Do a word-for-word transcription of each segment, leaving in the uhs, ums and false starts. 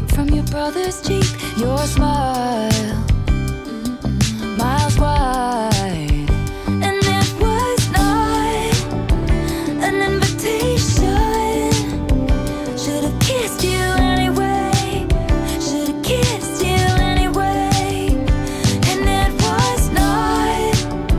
from your brother's Jeep. Your smile, miles wide, and it was not an invitation. Should've kissed you anyway. Should've kissed you anyway. And it was not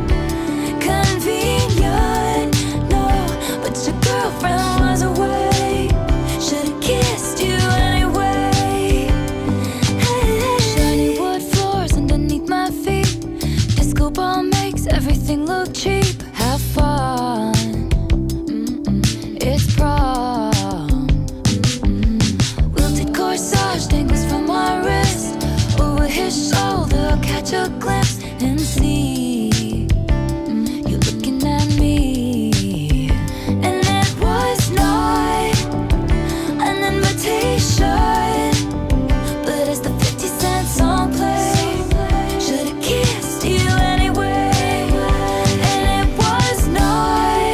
convenient, no, but your girlfriend was away. Should've kissed you anyway. Hey. Shiny wood floors underneath my feet. Disco ball makes everything look cheap. Have fun, mm-mm, it's prom. Mm-mm. Wilted corsage dangles from my wrist. Over his shoulder, I'll catch a glimpse and see mm, you looking at me. And it was not an invitation, but as the fifty cent song played, should've kissed you anyway. And it was not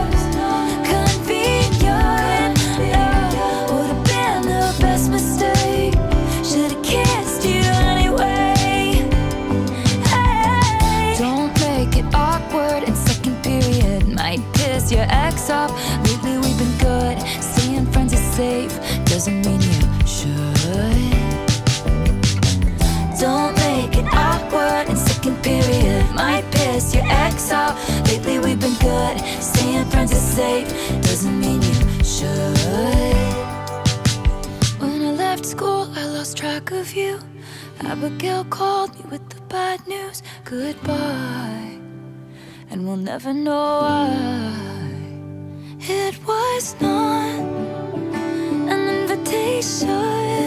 convenient, no, would've been the best mistake. Should've kissed you anyway. Hey. Don't make it awkward in second period. Might piss your ex off. Lately we've been good. Staying friends is safe, doesn't mean you should. Don't make it awkward in second period. Might piss your ex off. Lately we've been good. Staying friends is safe, doesn't mean you should. When I left school, I lost track of you. Abigail called me with the bad news. Goodbye, and we'll never know why. It was not an invitation.